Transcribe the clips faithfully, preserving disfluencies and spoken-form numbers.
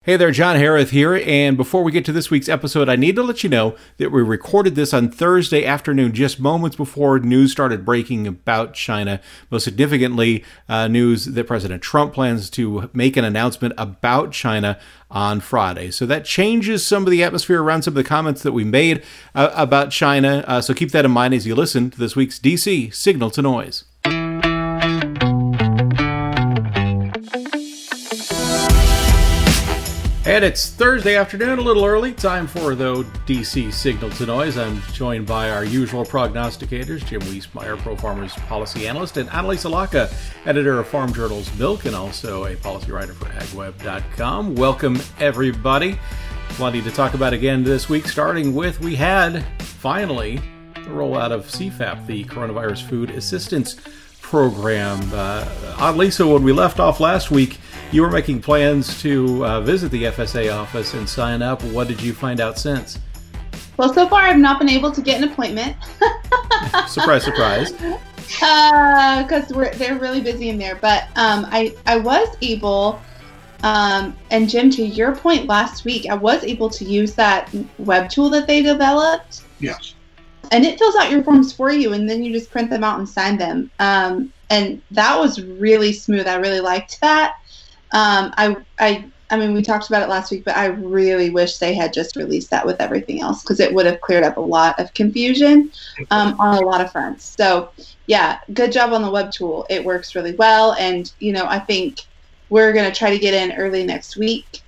Hey there, John Harrith here, and before we get to this week's episode, I need to let you know that we recorded this on Thursday afternoon, just moments before news started breaking about China. Most significantly, uh, news that President Trump plans to make an announcement about China on Friday. So that changes some of the atmosphere around some of the comments that we made uh, about China, uh, so keep that in mind as you listen to this week's D C Signal to Noise. And it's Thursday afternoon, a little early. Time for, though, D C Signal to Noise. I'm joined by our usual prognosticators, Jim Wiesmeyer, ProFarmers policy analyst, and Annalisa Lacca, editor of Farm Journal's Milk, and also a policy writer for ag web dot com. Welcome, everybody. Plenty to talk about again this week, starting with, we had, finally, the rollout of C FAP, the Coronavirus Food Assistance Program. Uh, Annalisa, when we left off last week, you were making plans to uh, visit the F S A office and sign up. What did you find out since? Well, so far I've not been able to get an appointment. Surprise, surprise. Because uh, we're they're really busy in there. But um, I, I was able, um, and Jim, to your point last week, I was able to use that web tool that they developed. Yes. And it fills out your forms for you, and then you just print them out and sign them. Um, and that was really smooth. I really liked that. Um, I, I, I mean, we talked about it last week, but I really wish they had just released that with everything else, because it would have cleared up a lot of confusion um, on a lot of fronts. So, yeah, good job on the web tool. It works really well, and you know, I think we're going to try to get in early next week,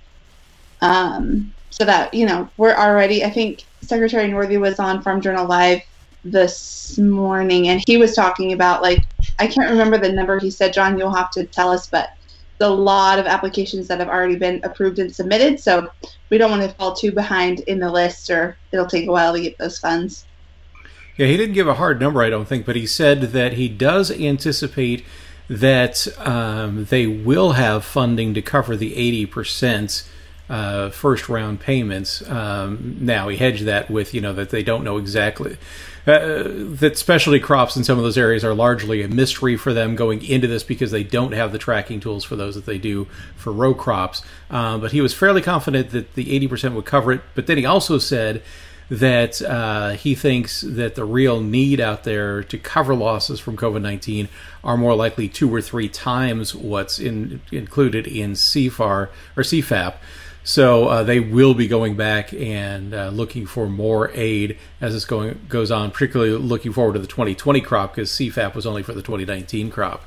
um, so that you know we're already. I think Secretary Northey was on Farm Journal Live this morning, and he was talking about, like, I can't remember the number he said. John, you'll have to tell us, but a lot of applications that have already been approved and submitted, so we don't want to fall too behind in the list, or it'll take a while to get those funds. Yeah, he didn't give a hard number, I don't think, but he said that he does anticipate that um, they will have funding to cover the eighty percent uh, first round payments. Um, now, he hedged that with, you know, that they don't know exactly. Uh, that specialty crops in some of those areas are largely a mystery for them going into this, because they don't have the tracking tools for those that they do for row crops. Uh, but he was fairly confident that the eighty percent would cover it. But then he also said that uh, he thinks that the real need out there to cover losses from COVID nineteen are more likely two or three times what's in, included in C F A R or C FAP. So uh, they will be going back and uh, looking for more aid as this going goes on, particularly looking forward to the twenty twenty crop, because C FAP was only for the twenty nineteen crop.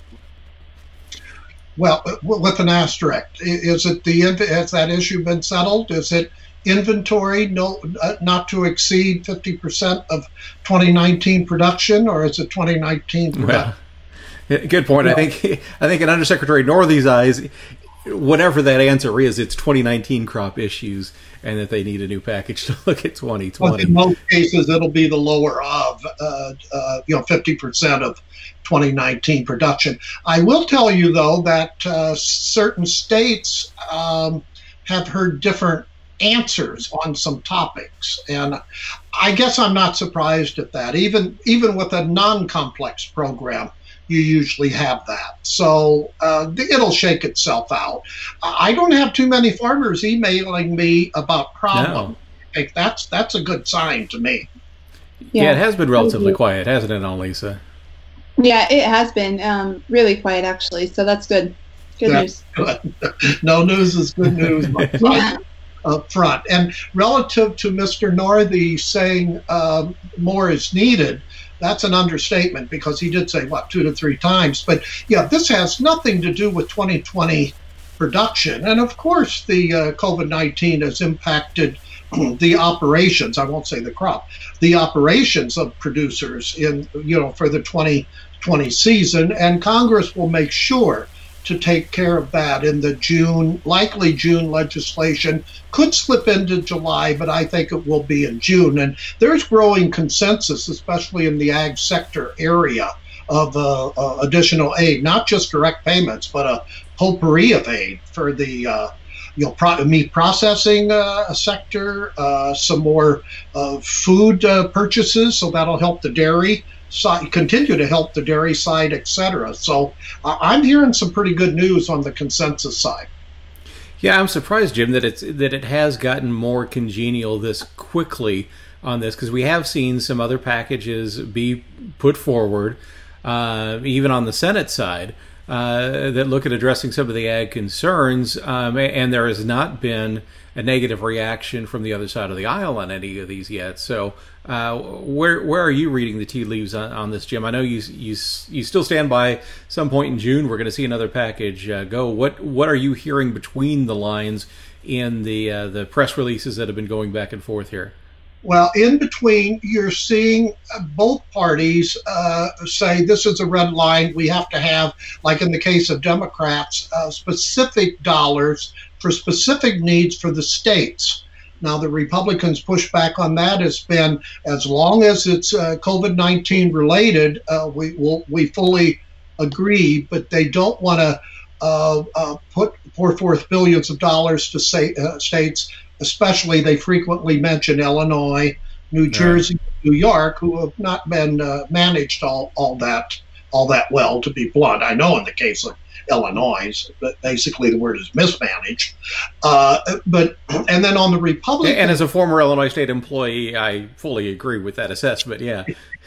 Well, with an asterisk, is it the has that issue been settled? Is it inventory no uh, not to exceed fifty percent of twenty nineteen production, or is it twenty nineteen production? Well, good point. Well, I think I think in Undersecretary Northey's eyes, whatever that answer is, it's twenty nineteen crop issues, and that they need a new package to look at twenty twenty. Well, in most cases, it'll be the lower of, uh, uh, you know, fifty percent of twenty nineteen production. I will tell you, though, that uh, certain states um, have heard different answers on some topics, and I guess I'm not surprised at that. Even even with a non-complex program, you usually have that. So uh, it'll shake itself out. I don't have too many farmers emailing me about problems. No. I think that's that's a good sign to me. Yeah, yeah, it has been relatively quiet, hasn't it, Annalisa? Yeah, it has been um, really quiet, actually. So that's good. Good that's news. Good. No news is good news. Yeah. Up front. And relative to Mister Northey saying uh, more is needed, that's an understatement, because he did say, what, two to three times. But yeah, this has nothing to do with twenty twenty production. And of course, the uh, COVID nineteen has impacted the operations, I won't say the crop, the operations of producers in, you know, for the twenty twenty season. And Congress will make sure to take care of that in the June, likely June legislation. Could slip into July, but I think it will be in June. And there's growing consensus, especially in the ag sector area, of uh, uh, additional aid, not just direct payments, but a potpourri of aid for the uh, you know, pro- meat processing uh, sector, uh, some more uh, food uh, purchases, so that'll help the dairy side, continue to help the dairy side, et cetera. So uh, I'm hearing some pretty good news on the consensus side. Yeah, I'm surprised, Jim, that it's that it has gotten more congenial this quickly on this, because we have seen some other packages be put forward, uh, even on the Senate side, uh, that look at addressing some of the ag concerns, um, and there has not been a negative reaction from the other side of the aisle on any of these yet. So, uh, where where are you reading the tea leaves on, on this, Jim? I know you you you still stand by some point in June we're going to see another package uh, go. What what are you hearing between the lines in the uh, the press releases that have been going back and forth here? Well, in between, you're seeing both parties uh, say this is a red line. We have to have, like in the case of Democrats, uh, specific dollars for specific needs for the states. Now, the Republicans' pushback on that has been, as long as it's uh, COVID nineteen related, uh, we will, we fully agree, but they don't want to uh, uh, put pour forth billions of dollars to say, uh, states. Especially, they frequently mention Illinois, New Jersey, right. New York, who have not been uh, managed all, all that all that well, to be blunt. I know in the case of Illinois, but basically the word is mismanaged. Uh, but and then on the Republican, and as a former Illinois State employee, I fully agree with that assessment. Yeah,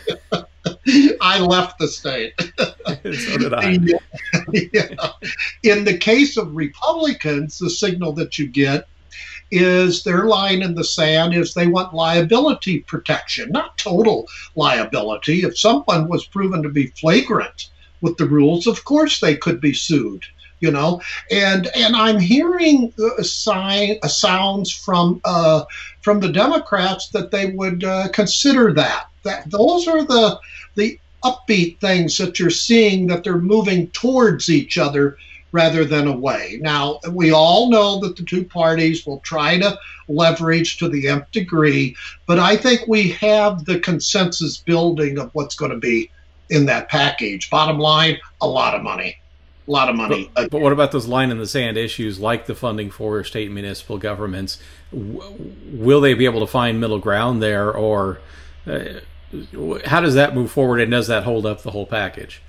I left the state. So did I. Yeah. In the case of Republicans, the signal that you get is their line in the sand is they want liability protection, not total liability. If someone was proven to be flagrant with the rules, of course they could be sued, you know. And and I'm hearing a sign, a sounds from uh, from the Democrats that they would uh, consider that. That those are the the upbeat things that you're seeing, that they're moving towards each other rather than away. Now, we all know that the two parties will try to leverage to the nth degree, but I think we have the consensus building of what's going to be in that package. Bottom line, a lot of money. A lot of money. But, but what about those line in the sand issues like the funding for state and municipal governments? W- will they be able to find middle ground there, or uh, how does that move forward, and does that hold up the whole package?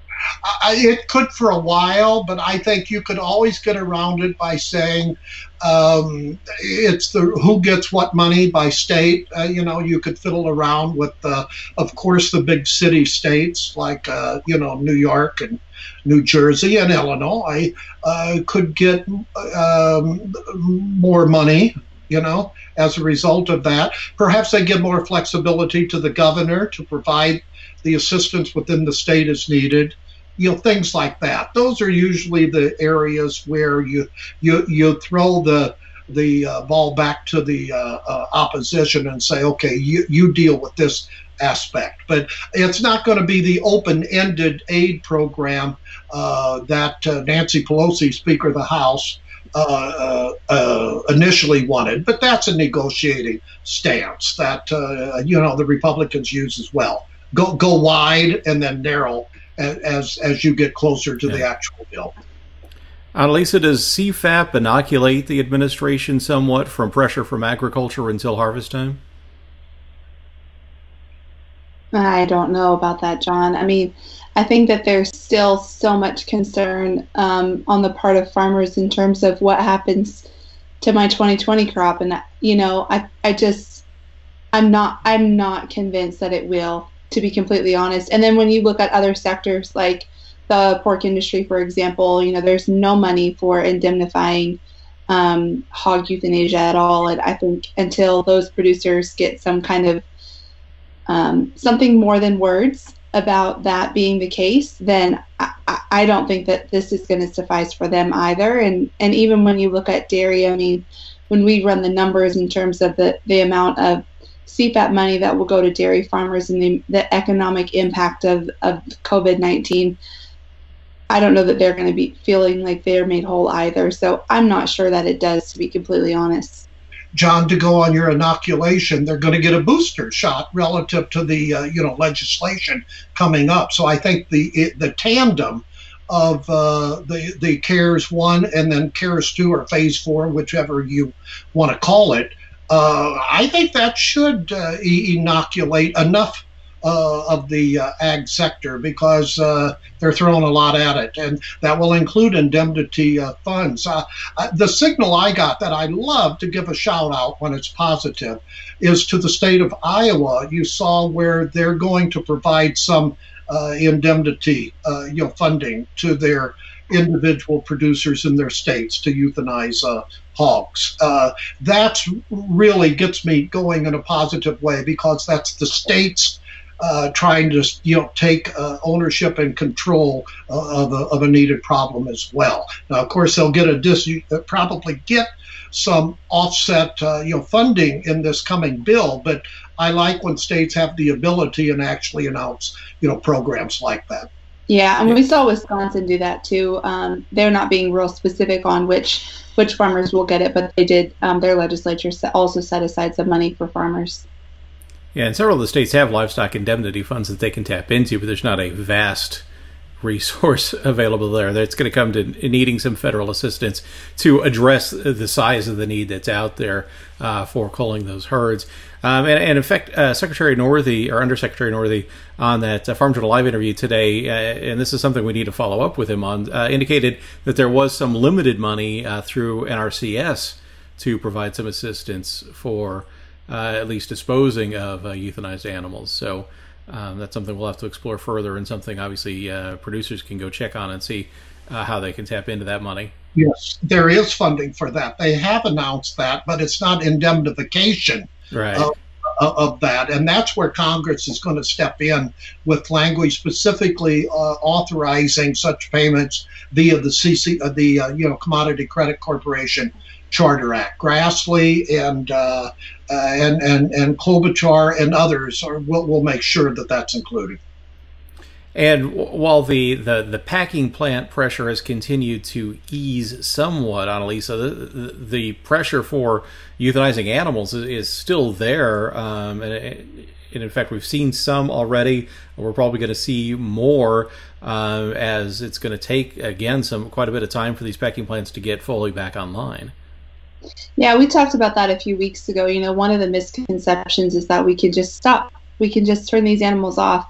I, it could for a while, but I think you could always get around it by saying um, it's the who gets what money by state. Uh, you know, you could fiddle around with, uh, of course, the big city states like, uh, you know, New York and New Jersey and Illinois uh, could get um, more money, you know, as a result of that. Perhaps they give more flexibility to the governor to provide the assistance within the state as needed. You know, things like that. Those are usually the areas where you you you throw the the uh, ball back to the uh, uh, opposition and say, okay, you you deal with this aspect. But it's not going to be the open-ended aid program uh, that uh, Nancy Pelosi, Speaker of the House, uh, uh, initially wanted. But that's a negotiating stance that uh, you know the Republicans use as well. Go go wide and then narrow as as you get closer to yeah. the actual bill. Annalisa, does C FAP inoculate the administration somewhat from pressure from agriculture until harvest time? I don't know about that, John. I mean, I think that there's still so much concern um, on the part of farmers in terms of what happens to my twenty twenty crop, and you know, I I just I'm not I'm not convinced that it will, to be completely honest. And then when you look at other sectors like the pork industry, for example, you know, there's no money for indemnifying um, hog euthanasia at all. And I think until those producers get some kind of um, something more than words about that being the case, then I, I don't think that this is going to suffice for them either. And and even when you look at dairy, I mean, when we run the numbers in terms of the, the amount of C FAP money that will go to dairy farmers and the, the economic impact of, of COVID nineteen, I don't know that they're going to be feeling like they're made whole either. So I'm not sure that it does, to be completely honest. John, to go on your inoculation, they're going to get a booster shot relative to the uh, you know legislation coming up. So I think the it, the tandem of uh, the the CARES one and then CARES two or Phase four, whichever you want to call it, uh, I think that should uh, inoculate enough uh, of the uh, ag sector because uh, they're throwing a lot at it, and that will include indemnity uh, funds. Uh, uh, the signal I got that I love to give a shout out when it's positive is to the state of Iowa. You saw where they're going to provide some uh, indemnity, uh, you know, funding to their individual producers in their states to euthanize uh, hogs. Uh, that really gets me going in a positive way because that's the states uh, trying to, you know, take uh, ownership and control uh, of, a, of a needed problem as well. Now, of course, they'll get a dis- probably get some offset, uh, you know, funding in this coming bill, but I like when states have the ability and actually announce, you know, programs like that. Yeah, and we saw Wisconsin do that too. Um, they're not being real specific on which which farmers will get it, but they did. Um, their legislature also set aside some money for farmers. Yeah, and several of the states have livestock indemnity funds that they can tap into, but there's not a vast resource available there. That's going to come to needing some federal assistance to address the size of the need that's out there uh, for culling those herds. Um, and, and in fact, uh, Secretary Northey, or Undersecretary Northey, on that uh, Farm Journal Live interview today, uh, and this is something we need to follow up with him on, uh, indicated that there was some limited money uh, through N R C S to provide some assistance for uh, at least disposing of uh, euthanized animals. So um, that's something we'll have to explore further, and something obviously uh, producers can go check on and see uh, how they can tap into that money. Yes, there is funding for that. They have announced that, but it's not indemnification. Right. Of, of that, and that's where Congress is going to step in with language specifically uh, authorizing such payments via the C C, uh, the uh, you know Commodity Credit Corporation Charter Act. Grassley and uh, uh, and and and Klobuchar and others are, will will make sure that that's included. And while the, the, the packing plant pressure has continued to ease somewhat, Annalisa, the, the, the pressure for euthanizing animals is, is still there. Um, and, and in fact, we've seen some already. We're probably going to see more uh, as it's going to take, again, some quite a bit of time for these packing plants to get fully back online. Yeah, we talked about that a few weeks ago. You know, one of the misconceptions is that we can just stop. We can just turn these animals off.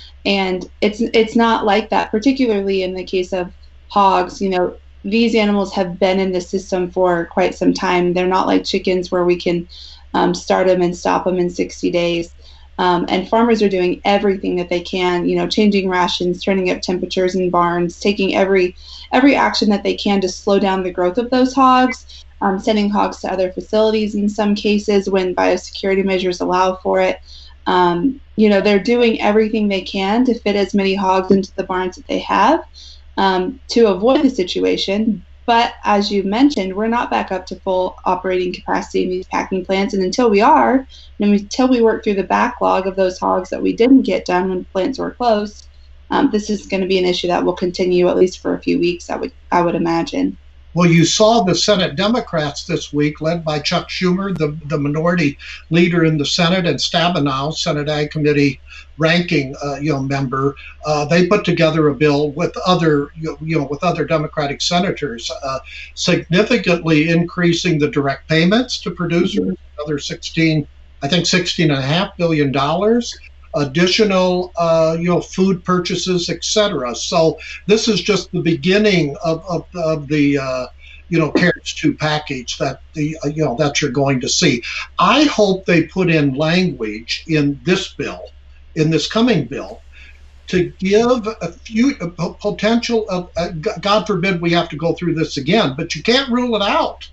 And it's it's not like that, particularly in the case of hogs. You know, these animals have been in the system for quite some time. They're not like chickens where we can um, start them and stop them in sixty days. Um, and farmers are doing everything that they can, you know, changing rations, turning up temperatures in barns, taking every every action that they can to slow down the growth of those hogs, um, sending hogs to other facilities in some cases when biosecurity measures allow for it. Um, you know, they're doing everything they can to fit as many hogs into the barns that they have um, to avoid the situation. But as you mentioned, we're not back up to full operating capacity in these packing plants. And until we are, and until we work through the backlog of those hogs that we didn't get done when plants were closed, um, this is going to be an issue that will continue at least for a few weeks, I would, I would imagine. Well, you saw the Senate Democrats this week, led by Chuck Schumer, the, the minority leader in the Senate, and Stabenow, Senate Ag Committee ranking uh, you know member. Uh, they put together a bill with other you know with other Democratic senators, uh, significantly increasing the direct payments to producers, another sixteen, I think sixteen and a half billion dollars. Additional, uh, you know, food purchases, et cetera. So this is just the beginning of of, of the, uh, you know, CARES two package that the, uh, you know, that you're going to see. I hope they put in language in this bill, in this coming bill, to give a few a potential of, uh, God forbid we have to go through this again, but you can't rule it out.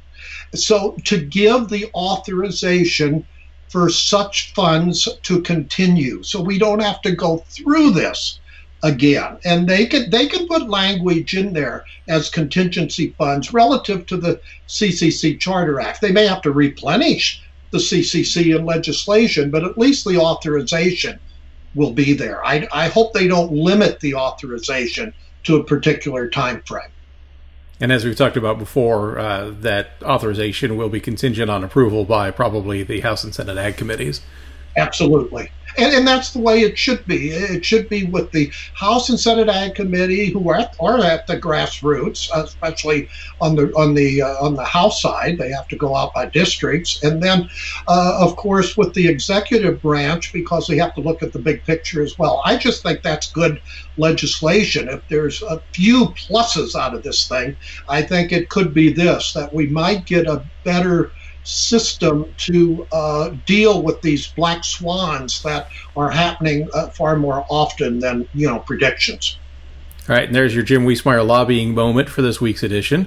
So to give the authorization for such funds to continue, so we don't have to go through this again. And they can they can put language in there as contingency funds relative to the C C C Charter Act. They may have to replenish the C C C in legislation, but at least the authorization will be there. I, I hope they don't limit the authorization to a particular time frame. And as we've talked about before, uh, that authorization will be contingent on approval by probably the House and Senate Ag Committees. Absolutely. And, and that's the way it should be. It should be with the House and Senate Ag Committee, who are at, are at the grassroots, especially on the on the uh, on the House side. They have to go out by districts, and then, uh, of course, with the executive branch, because they have to look at the big picture as well. I just think that's good legislation. If there's a few pluses out of this thing, I think it could be this: that we might get a better system to uh, deal with these black swans that are happening uh, far more often than, you know, predictions. All right, and there's your Jim Wiesemeyer lobbying moment for this week's edition.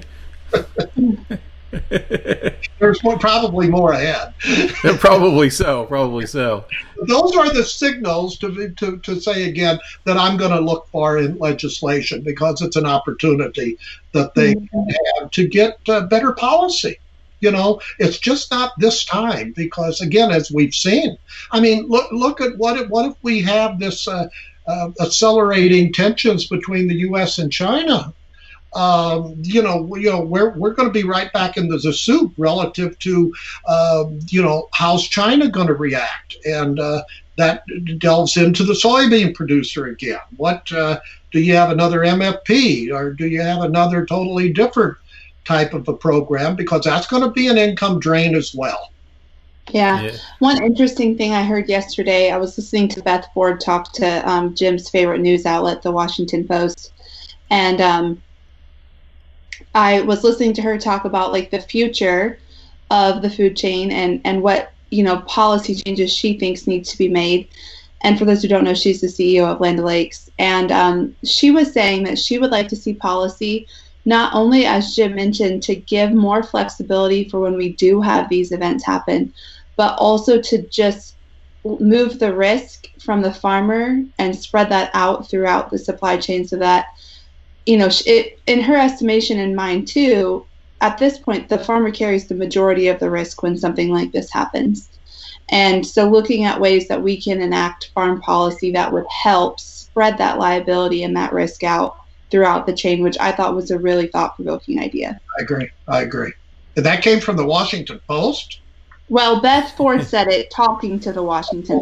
There's more, probably more ahead. Probably so, probably so. Those are the signals to, to, to say again that I'm going to look for in legislation, because it's an opportunity that they mm-hmm. have to get uh, better policy. You know, it's just not this time, because, again, as we've seen, I mean, look look at what if, what if we have this uh, uh, accelerating tensions between the U S and China? Um, you know, you know, we're we're going to be right back into the soup relative to, uh, you know, how's China going to react, and uh, that delves into the soybean producer again. What uh, do you have another M F P, or do you have another totally different type of a program, because that's going to be an income drain as well. Yeah. yeah. One interesting thing I heard yesterday, I was listening to Beth Ford talk to um, Jim's favorite news outlet, the Washington Post, and um, I was listening to her talk about like the future of the food chain and, and what, you know, policy changes she thinks need to be made. And for those who don't know, she's the C E O of Land O'Lakes. And um, she was saying that she would like to see policy not only, as Jim mentioned, to give more flexibility for when we do have these events happen, but also to just move the risk from the farmer and spread that out throughout the supply chain, so that, you know, it, in her estimation and mine too, at this point, the farmer carries the majority of the risk when something like this happens. And so looking at ways that we can enact farm policy that would help spread that liability and that risk out throughout the chain, which I thought was a really thought-provoking idea. I agree. I agree. And that came from the Washington Post? Well, Beth Ford said it talking to the Washington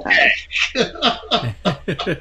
Post.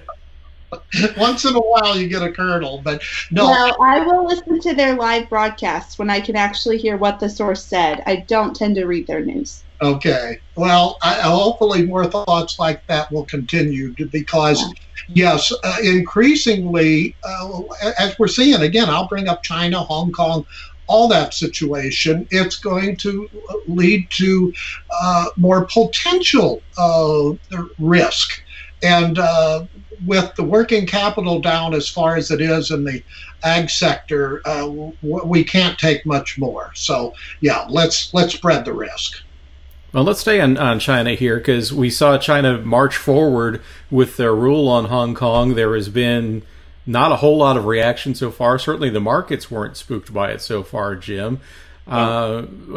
Once in a while you get a kernel, but no. Well, I will listen to their live broadcasts when I can actually hear what the source said. I don't tend to read their news. Okay. Well, I, hopefully more thoughts like that will continue, to, because, yeah. yes, uh, increasingly, uh, as we're seeing, again, I'll bring up China, Hong Kong, all that situation, it's going to lead to uh, more potential uh, risk. And uh, with the working capital down as far as it is in the ag sector, uh, we can't take much more. So, yeah, let's let's spread the risk. Well, let's stay on, on China here, because we saw China march forward with their rule on Hong Kong. There has been not a whole lot of reaction so far. Certainly the markets weren't spooked by it so far, Jim. Uh,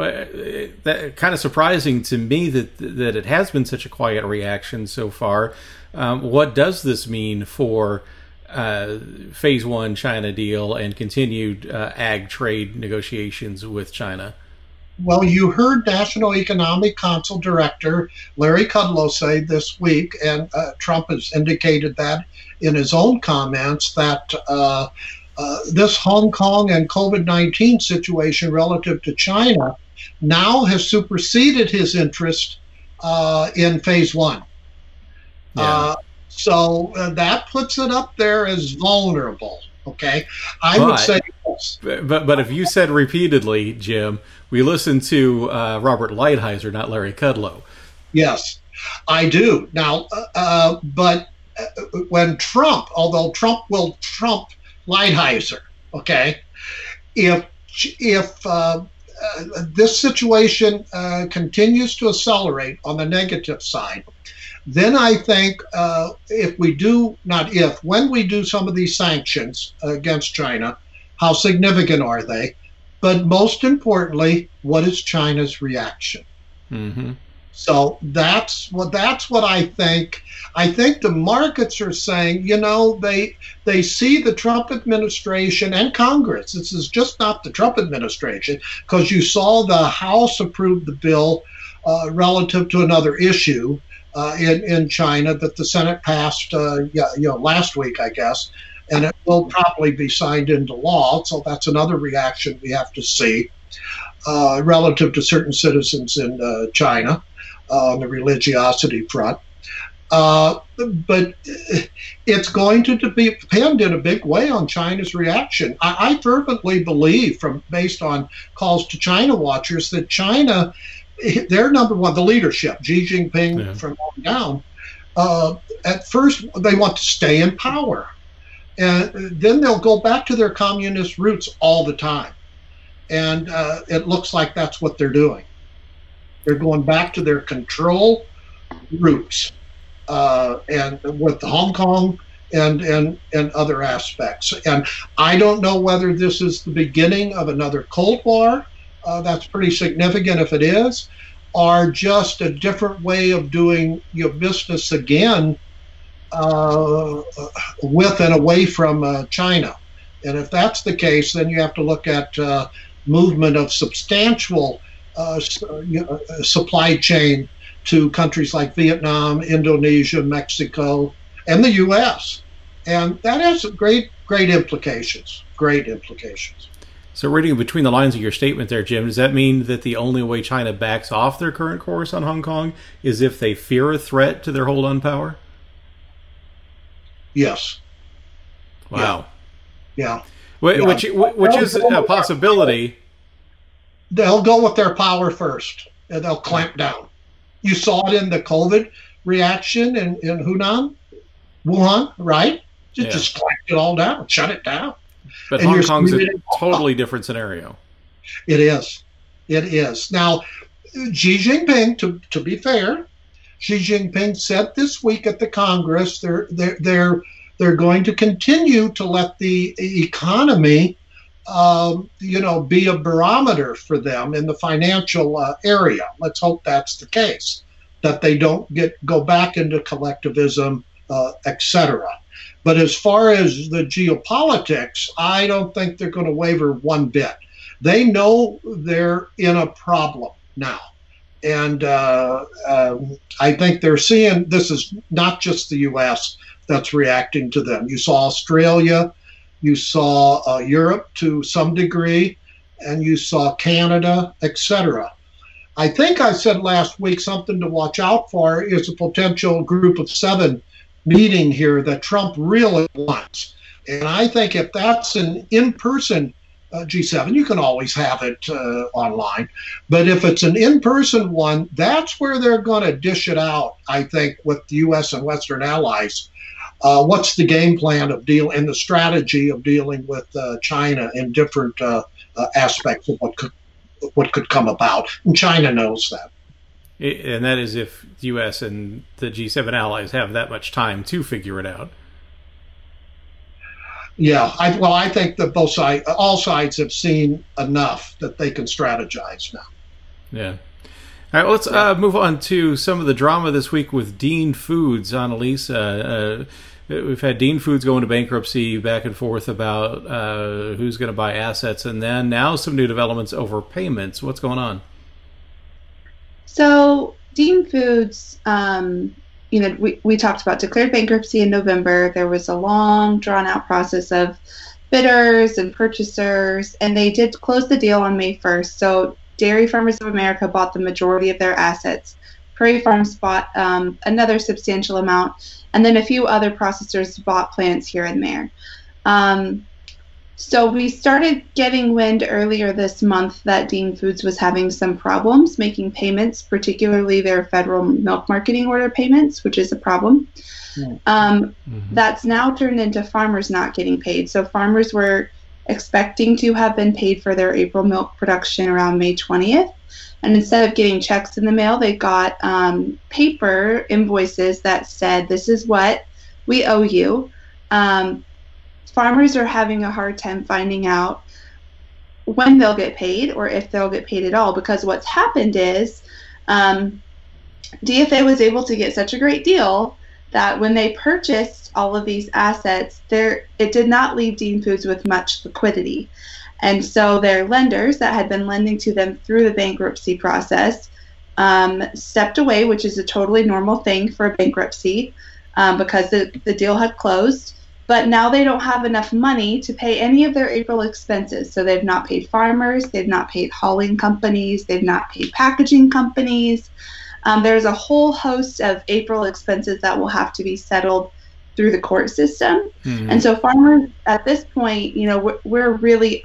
that kind of surprising to me that that it has been such a quiet reaction so far. Um, what does this mean for uh, Phase One China deal and continued uh, ag trade negotiations with China? Well, you heard National Economic Council Director Larry Kudlow say this week, and uh, Trump has indicated that in his own comments, that uh, uh, this Hong Kong and COVID nineteen situation relative to China now has superseded his interest uh, in Phase One. Yeah. Uh, so uh, that puts it up there as vulnerable. Okay, I but, would say yes. But but if you said repeatedly, Jim, we listened to uh, Robert Lighthizer, not Larry Kudlow. Yes, I do. Now, uh, uh, but uh, when Trump, although Trump will trump Lighthizer, okay, if if uh, uh, this situation uh, continues to accelerate on the negative side, then I think uh, if we do, not if, when we do some of these sanctions against China, how significant are they? But most importantly, what is China's reaction? Mm-hmm. So that's what that's what I think. I think the markets are saying, you know, they they see the Trump administration and Congress. This is just not the Trump administration, because you saw the House approve the bill uh, relative to another issue. uh, in in China that the Senate passed, uh, yeah, you know, last week, I guess, and it will probably be signed into law. So that's another reaction we have to see uh, relative to certain citizens in uh, China uh, on the religiosity front. Uh, but it's going to be, depend in a big way on China's reaction. I, I fervently believe, from based on calls to China watchers, that China, they're number one, the leadership, Xi Jinping yeah. from on down. Uh, at first, they want to stay in power, and then they'll go back to their communist roots all the time. And uh, it looks like that's what they're doing. They're going back to their control roots. Uh, and with Hong Kong and, and and other aspects. And I don't know whether this is the beginning of another Cold War. Uh, that's pretty significant if it is, or just a different way of doing your business again uh, with and away from uh, China. And if that's the case, then you have to look at uh, movement of substantial uh, supply chain to countries like Vietnam, Indonesia, Mexico, and the U S. And that has great, great implications, great implications. So reading between the lines of your statement there, Jim, does that mean that the only way China backs off their current course on Hong Kong is if they fear a threat to their hold on power? Yes. Wow. Yeah. Which, yeah. which, which is a possibility. They'll go with their power first, and they'll clamp down. You saw it in the COVID reaction in, in Hunan, Wuhan, right? You yeah. just clamped it all down, shut it down. But and Hong Kong's a totally different scenario. It is. It is. Now, Xi Jinping, to, to be fair, Xi Jinping said this week at the Congress they're, they're, they're, they're going to continue to let the economy Um, you know, be a barometer for them in the financial uh, area. Let's hope that's the case, that they don't get go back into collectivism, uh, et cetera. But as far as the geopolitics, I don't think they're going to waver one bit. They know they're in a problem now. And uh, um, I think they're seeing, this is not just the U S that's reacting to them. You saw Australia, you saw uh, Europe to some degree, and you saw Canada, et cetera. I think I said last week something to watch out for is a potential group of seven meeting here that Trump really wants. And I think if that's an in-person uh, G seven, you can always have it uh, online. But if it's an in-person one, that's where they're going to dish it out, I think, with the U S and Western allies. Uh, what's the game plan of deal and the strategy of dealing with uh, China in different uh, uh, aspects of what could what could come about? And China knows that. And that is if the U S and the G seven allies have that much time to figure it out. Yeah, I, well, I think that both sides, all sides, have seen enough that they can strategize now. Yeah. All right, let's uh, move on to some of the drama this week with Dean Foods. Annalise, uh, uh, we've had Dean Foods go into bankruptcy, back and forth about uh, who's going to buy assets, and then now some new developments over payments. What's going on? So Dean Foods, um, you know, we, we talked about declared bankruptcy in November. There was a long, drawn-out process of bidders and purchasers, and they did close the deal on May first. So Dairy Farmers of America bought the majority of their assets. Prairie Farms bought um, another substantial amount, and then a few other processors bought plants here and there. Um, so we started getting wind earlier this month that Dean Foods was having some problems making payments, particularly their federal milk marketing order payments, which is a problem. Yeah. Um, mm-hmm. That's now turned into farmers not getting paid. So farmers were expecting to have been paid for their April milk production around May twentieth. And instead of getting checks in the mail, they got um, paper invoices that said, this is what we owe you. Um, farmers are having a hard time finding out when they'll get paid or if they'll get paid at all, because what's happened is um, D F A was able to get such a great deal that when they purchased all of these assets, there it did not leave Dean Foods with much liquidity. And so their lenders that had been lending to them through the bankruptcy process um, stepped away, which is a totally normal thing for a bankruptcy um, because the, the deal had closed. But now they don't have enough money to pay any of their April expenses. So they've not paid farmers, they've not paid hauling companies, they've not paid packaging companies. Um, there's a whole host of April expenses that will have to be settled through the court system. Mm-hmm. And so farmers at this point, you know, we're, we're really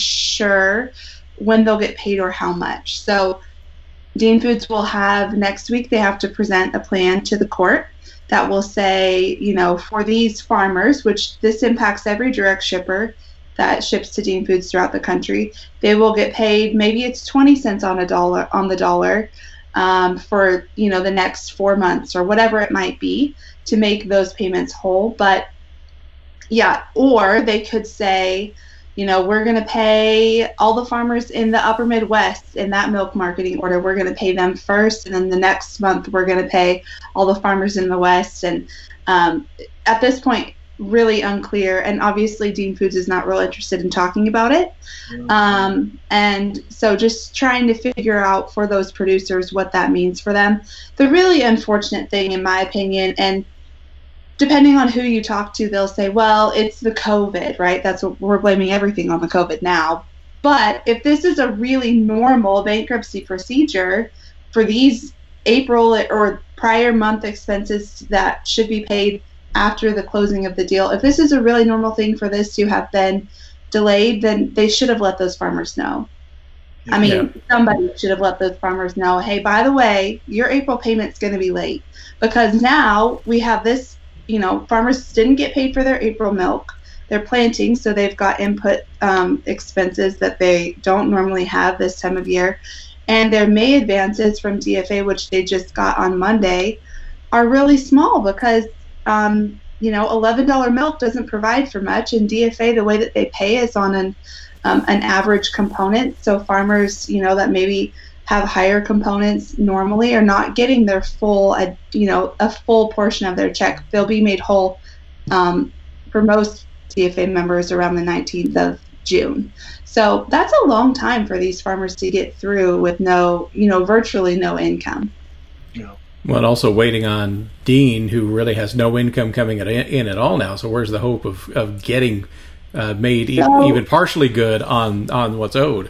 unsure when they'll get paid or how much. So Dean Foods will have next week, they have to present a plan to the court that will say, you know, for these farmers, which this impacts every direct shipper that ships to Dean Foods throughout the country, they will get paid, maybe it's twenty cents on a dollar on the dollar um, for, you know, the next four months or whatever it might be to make those payments whole. But yeah, or they could say, you know, we're going to pay all the farmers in the upper Midwest in that milk marketing order. We're going to pay them first, and then the next month we're going to pay all the farmers in the West. And um, at this point, really unclear. And obviously, Dean Foods is not real interested in talking about it. Mm-hmm. Um, and so just trying to figure out for those producers what that means for them. The really unfortunate thing, in my opinion, and depending on who you talk to, they'll say, well, it's the COVID, right? That's what we're blaming everything on the COVID now. But if this is a really normal bankruptcy procedure for these April or prior month expenses that should be paid after the closing of the deal, if this is a really normal thing for this to have been delayed, then they should have let those farmers know. I mean, yeah. Somebody should have let those farmers know, hey, by the way, your April payment's going to be late, because now we have this. You know, farmers didn't get paid for their April milk. They're planting, so they've got input um, expenses that they don't normally have this time of year. And their May advances from D F A, which they just got on Monday, are really small because, um, you know, eleven dollars milk doesn't provide for much. And D F A, the way that they pay is on an, um, an average component. So farmers, you know, that maybe have higher components normally are not getting their full, uh, you know, a full portion of their check. They'll be made whole um, for most D F A members around the nineteenth of June. So that's a long time for these farmers to get through with no, you know, virtually no income. Yeah. Well, and also waiting on Dean, who really has no income coming in at all now. So where's the hope of, of getting uh, made so, e- even partially good on, on what's owed?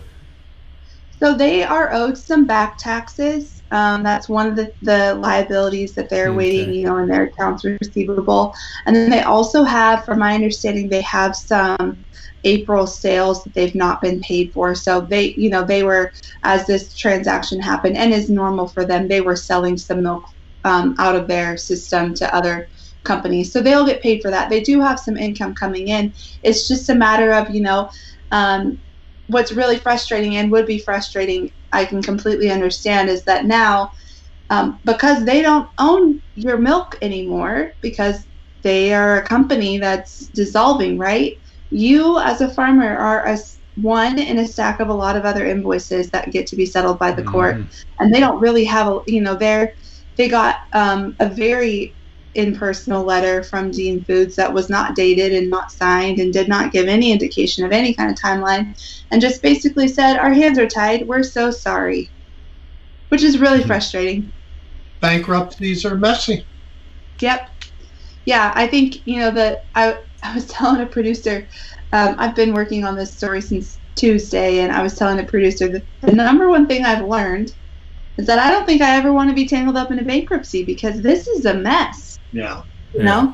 So they are owed some back taxes. Um, that's one of the, the liabilities that they're okay. waiting, you know, in their accounts receivable. And then they also have, from my understanding, they have some April sales that they've not been paid for. So they, you know, they were, as this transaction happened, and is normal for them, they were selling some milk um, out of their system to other companies. So they'll get paid for that. They do have some income coming in. It's just a matter of, you know, um, what's really frustrating and would be frustrating, I can completely understand, is that now, um, because they don't own your milk anymore, because they are a company that's dissolving, right? You, as a farmer, are a, one in a stack of a lot of other invoices that get to be settled by the mm-hmm. court, and they don't really have a, you know, they're, they got um, a very impersonal letter from Dean Foods that was not dated and not signed and did not give any indication of any kind of timeline, and just basically said, our hands are tied, we're so sorry, which is really mm-hmm. frustrating. Bankruptcies are messy. Yep. Yeah, I think, you know, that I, I was telling a producer, um, I've been working on this story since Tuesday, and I was telling a producer that the number one thing I've learned is that I don't think I ever want to be tangled up in a bankruptcy, because this is a mess. Yeah. You know?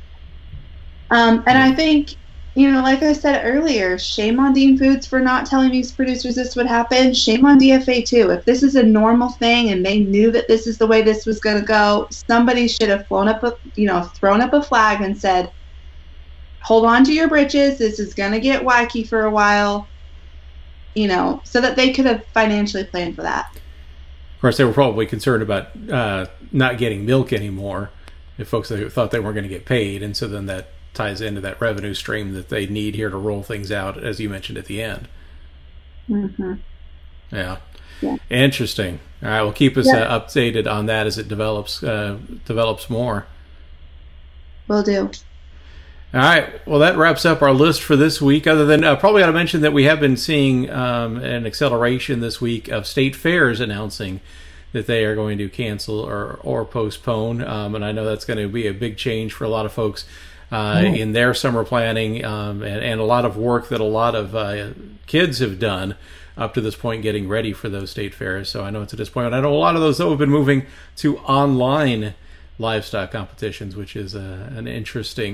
Um, and I think, you know, like I said earlier, shame on Dean Foods for not telling these producers this would happen. Shame on D F A too. If this is a normal thing and they knew that this is the way this was going to go, somebody should have flown up a, you know, thrown up a flag and said, hold on to your britches. This is going to get wacky for a while, you know, so that they could have financially planned for that. Of course, they were probably concerned about uh, not getting milk anymore. If folks thought they weren't going to get paid, and so then that ties into that revenue stream that they need here to roll things out, as you mentioned at the end. Mm-hmm. Yeah. yeah. Interesting. All right, well, keep us yeah. uh, updated on that as it develops uh, develops more. Will do. All right. Well, that wraps up our list for this week. Other than uh, probably ought to mention that we have been seeing um, an acceleration this week of state fairs announcing that they are going to cancel or, or postpone. Um, and I know that's going to be a big change for a lot of folks uh, mm. in their summer planning um, and, and a lot of work that a lot of uh, kids have done up to this point getting ready for those state fairs. So I know it's a disappointment. I know a lot of those, though, have been moving to online livestock competitions, which is a, an interesting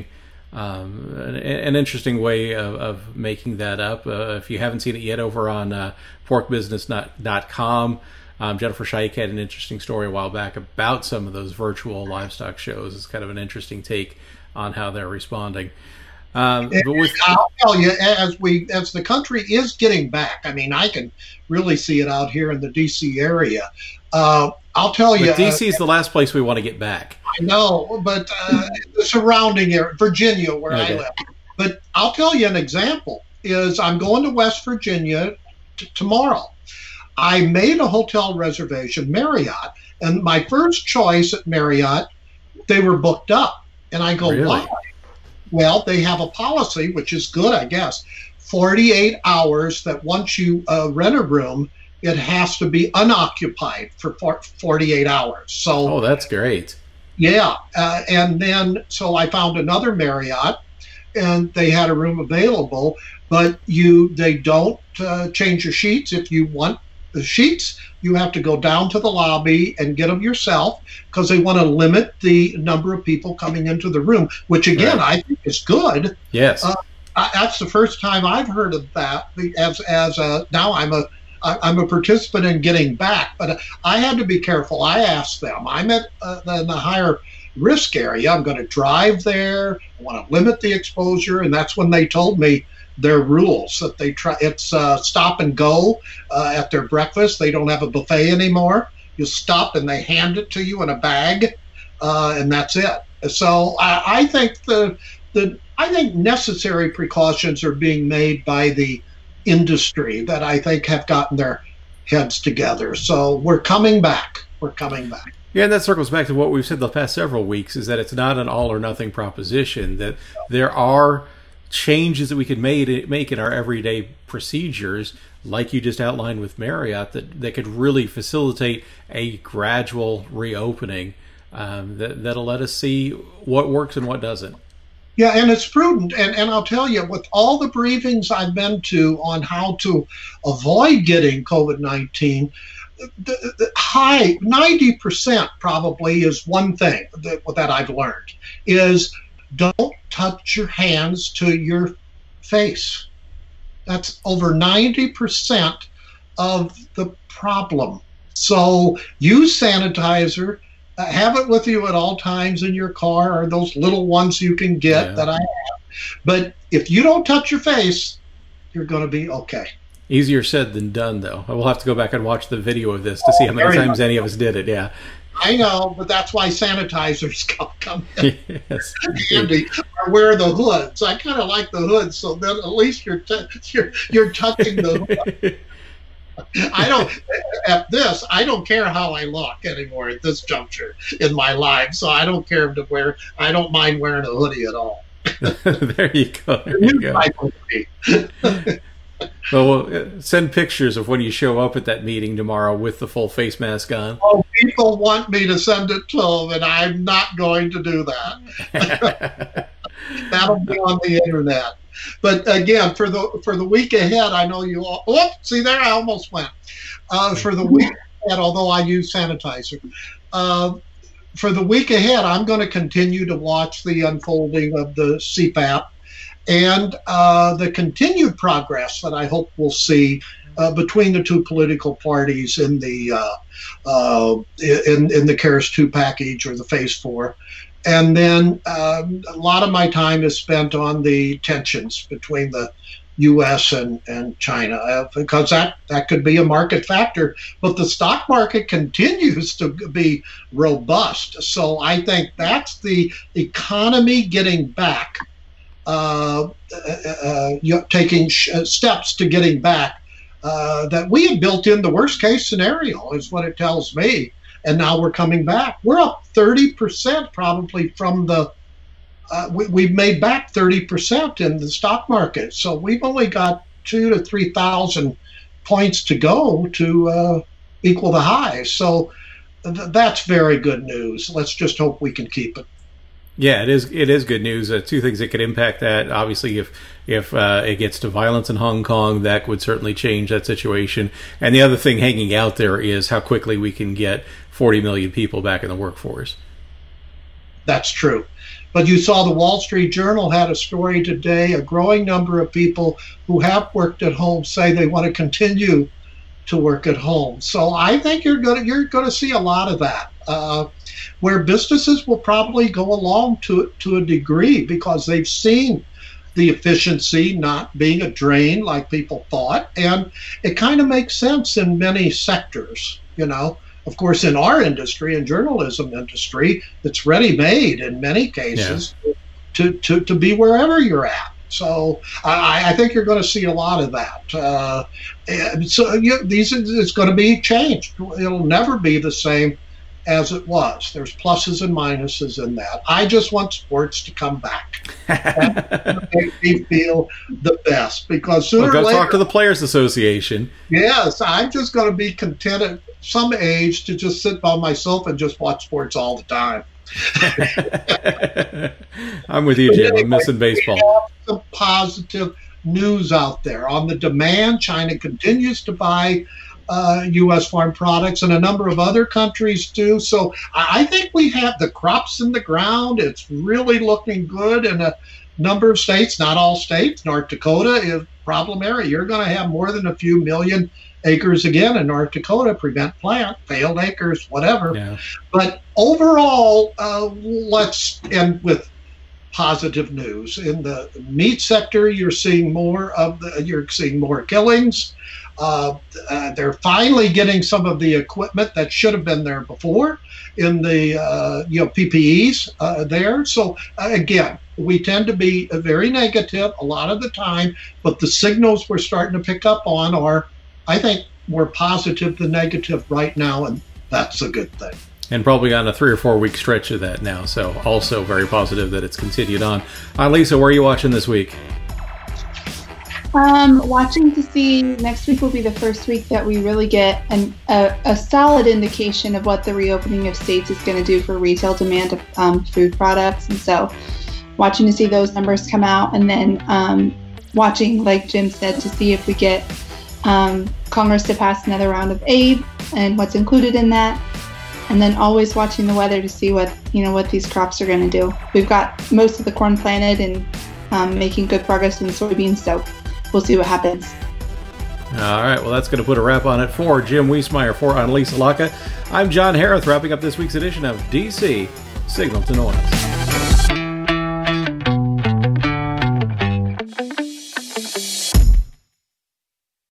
um, an, an interesting way of, of making that up. Uh, if you haven't seen it yet, over on uh, pork business dot com, um, Jennifer Shaik had an interesting story a while back about some of those virtual livestock shows. It's kind of an interesting take on how they're responding. Um, but with, I'll tell you, as we as the country is getting back, I mean, I can really see it out here in the D C area. Uh, I'll tell you, D C is uh, the last place we want to get back. I know, but uh, the surrounding area, Virginia, where okay. I live. But I'll tell you an example is I'm going to West Virginia t- tomorrow. I made a hotel reservation, Marriott, and my first choice at Marriott, they were booked up. And I go, really? Why? Well, they have a policy, which is good, I guess, forty-eight hours that once you uh, rent a room, it has to be unoccupied for forty-eight hours. So, oh, that's great. Yeah. Uh, and then, so I found another Marriott, and they had a room available, but you they don't uh, change your sheets. If you want the sheets, you have to go down to the lobby and get them yourself, because they want to limit the number of people coming into the room, which again, right. I think is good. Yes. Uh, I, that's the first time I've heard of that. As as a, now I'm a I'm a participant in getting back, but I had to be careful. I asked them. I'm at uh, in the higher risk area. I'm going to drive there. I want to limit the exposure, and that's when they told me their rules that they try. It's uh, stop and go uh, at their breakfast. They don't have a buffet anymore. You stop and they hand it to you in a bag, uh, and that's it. So I, I think the the I think necessary precautions are being made by the industry that I think have gotten their heads together. So we're coming back. We're coming back. Yeah, and that circles back to what we've said the past several weeks, is that it's not an all or nothing proposition, that there are changes that we could make, make in our everyday procedures, like you just outlined with Marriott, that, that could really facilitate a gradual reopening um, that, that'll let us see what works and what doesn't. Yeah, and it's prudent. And, and I'll tell you, with all the briefings I've been to on how to avoid getting COVID nineteen, the, the high ninety percent probably is one thing that, that I've learned is don't touch your hands to your face. That's over ninety percent of the problem. So use sanitizer. Uh, have it with you at all times in your car, or those little ones you can get yeah. that I have. But if you don't touch your face, you're going to be okay. Easier said than done, though. I will have to go back and watch the video of this to see how many Very times much. any of us did it. Yeah, I know, but that's why sanitizers come, come in yes. handy. Or wear the hoods. I kind of like the hoods, so then at least you're t- you're you're touching the hood. I don't, at this, I don't care how I look anymore at this juncture in my life. So I don't care to wear, I don't mind wearing a hoodie at all. There you go. There you go. Well, we'll send pictures of when you show up at that meeting tomorrow with the full face mask on. Oh, people want me to send it to them, and I'm not going to do that. That'll be on the internet. But again, for the for the week ahead, I know you all. Oh, see there, I almost went. Uh, for the week ahead, although I use sanitizer, uh, for the week ahead, I'm going to continue to watch the unfolding of the C PAP and uh, the continued progress that I hope we'll see uh, between the two political parties in the uh, uh, in in the CARES two package or the Phase Four. And then um, a lot of my time is spent on the tensions between the U S and, and China, uh, because that, that could be a market factor. But the stock market continues to be robust. So I think that's the economy getting back, uh, uh, uh, taking sh- steps to getting back uh, that we had built in the worst case scenario, is what it tells me. And now we're coming back. We're up thirty percent probably from the, uh, we, we've made back thirty percent in the stock market. So we've only got two to three thousand points to go to uh, equal the high. So th- that's very good news. Let's just hope we can keep it. Yeah, it is. It is good news. Uh, two things that could impact that. Obviously, if if uh, it gets to violence in Hong Kong, that would certainly change that situation. And the other thing hanging out there is how quickly we can get forty million people back in the workforce. That's true. But you saw the Wall Street Journal had a story today. A growing number of people who have worked at home say they want to continue to work at home. So I think you're going to you're going to see a lot of that. Uh, where businesses will probably go along to to a degree because they've seen the efficiency not being a drain like people thought, and it kind of makes sense in many sectors. You know, of course, in our industry, in journalism industry, it's ready-made in many cases yeah. to, to to be wherever you're at. So I, I think you're going to see a lot of that. Uh, and so you know, these it's going to be changed. It'll never be the same as it was. There's pluses and minuses in that. I just want sports to come back. That makes me feel the best because sooner well, go or later, talk to the Players Association. Yes, I'm just going to be content at some age to just sit by myself and just watch sports all the time. I'm with you, Jim. I'm missing baseball. We have some positive news out there on the demand. China continues to buy Uh, U S farm products, and a number of other countries do. So I think we have the crops in the ground. It's really looking good in a number of states, not all states. North Dakota is a problem area. You're going to have more than a few million acres again in North Dakota, prevent plant, failed acres, whatever. Yeah. But overall, uh, let's end with positive news. In the meat sector, you're seeing more of the, you're seeing more killings. Uh, uh, they're finally getting some of the equipment that should have been there before in the uh, you know P P Es uh, there. So uh, again, we tend to be very negative a lot of the time, but the signals we're starting to pick up on are, I think, more positive than negative right now, and that's a good thing. And probably on a three or four week stretch of that now, so also very positive that it's continued on. Uh, Lisa, where are you watching this week? Um, watching to see next week will be the first week that we really get an, a, a solid indication of what the reopening of states is going to do for retail demand of um, food products. And so watching to see those numbers come out, and then um, watching, like Jim said, to see if we get um, Congress to pass another round of aid and what's included in that. And then always watching the weather to see what, you know, what these crops are going to do. We've got most of the corn planted and um, making good progress in soybeans, so we'll see what happens. All right, well, that's going to put a wrap on it for Jim Wiesemeyer, for Annalisa Lacca. I'm John Harris, wrapping up this week's edition of D C Signal to Noise.